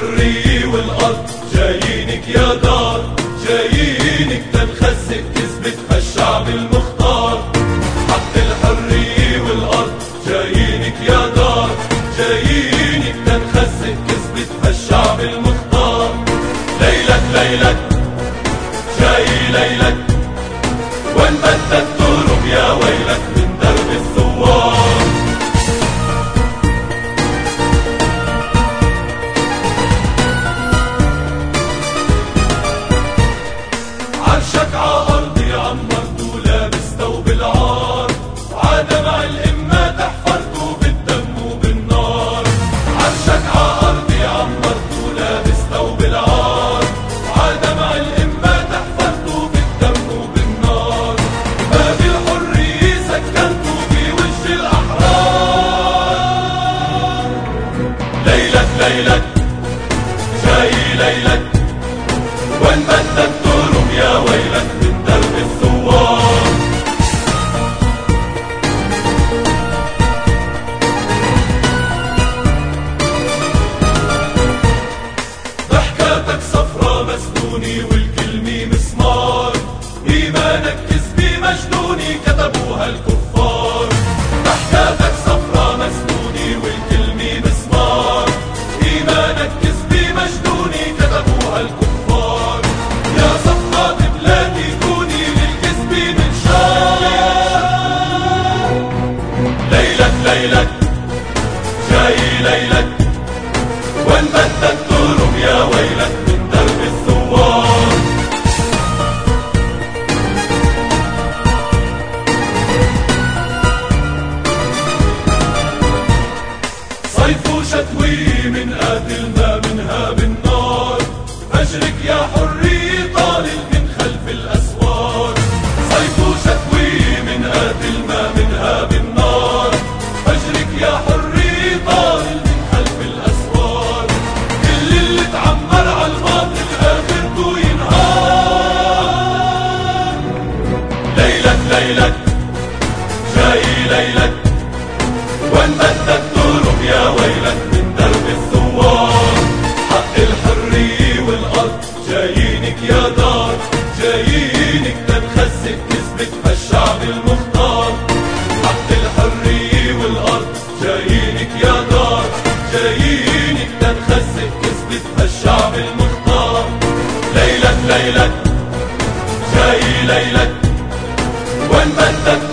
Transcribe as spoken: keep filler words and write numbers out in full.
الحرية والأرض جايينك يا دار، جايينك تنخسك تثبت هالشعب المختار. حق الحرية والأرض جايينك يا دار، جايينك تنخسك تثبت هالشعب المختار. ليلك ليلك جاي ليلك، وين بدك تهرب يا ويلك من درب الثوار. عرشك ع أرضي عمرته لابس ثوب العار، عاد مع الإمة تحفرته بالدم وبالنار. عرشك ع أرضي عمرته لابس ثوب العار، عاد مع الإمة تحفرته بالدم وبالنار. باب الحرية سكنته بوجه الأحرار. ليلك ليلك جاي ليلك، وين بدك تهرب يا ويلك من درب الثوار. ضحكاتك صفرا مسنوني والكلمة مسمار، إيمانك كذبة مجنوني كتبوها الكفار. ضحكاتك صفرا مسنوني والكلمة مسمار، إيمانك كذبة مجنوني كتبوها الكفار. يا صفات بلادي كوني للكذب منشار. ليلك ليلك جاي ليلك، وين بدك تهرب يا ويلك من درب الثوار. صيف وشتوي من قاتل ما منها بالنار. فجرك يا حرية طالل من خلف الأسوار. صيف وشتوي من قاتل ما منها بالنار. فجرك يا حرية طالل من خلف الأسوار. كل اللي تعمر عالباطل آخرته ينهار. ليلك ليلك جاي ليلك، وين بدك تهرب يا ويلك من درب الثوار. حق الحرية والأرض جايينك يا دار، جايينك تنخسك تثبت هالشعب المختار. حق الحرية والأرض جايينك يا دار، جايينك تنخسك تثبت هالشعب المختار. ليلك ليلك جاي ليلك، وين بدك